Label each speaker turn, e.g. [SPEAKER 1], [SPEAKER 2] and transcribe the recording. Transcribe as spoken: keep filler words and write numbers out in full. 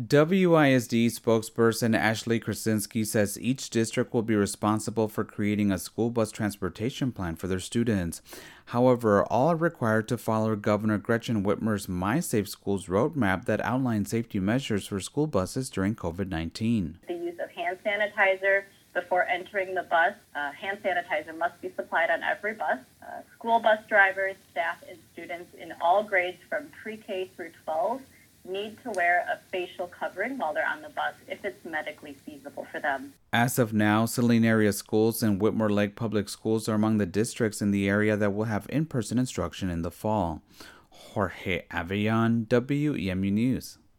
[SPEAKER 1] W I S D spokesperson Ashley Krasinski says each district will be responsible for creating a school bus transportation plan for their students. However, all are required to follow Governor Gretchen Whitmer's My Safe Schools roadmap that outlines safety measures for school buses during COVID nineteen.
[SPEAKER 2] The use of hand sanitizer before entering the bus. Uh, hand sanitizer must be supplied on every bus. Uh, school bus drivers, staff, and students in all grades from pre-K through twelve need to wear a facial covering while they're on the bus if it's medically feasible for them.
[SPEAKER 1] As of now, Saline area schools and Whitmore Lake Public Schools are among the districts in the area that will have in-person instruction in the fall. Jorge Avellon, W E M U News.